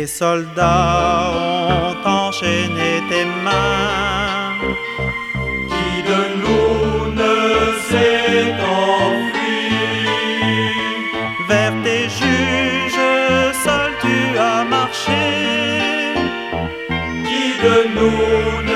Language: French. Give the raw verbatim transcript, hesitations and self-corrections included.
Les soldats ont enchaîné tes mains. Qui de nous ne s'est enfui? Vers tes juges, seul tu as marché. Qui de nous ne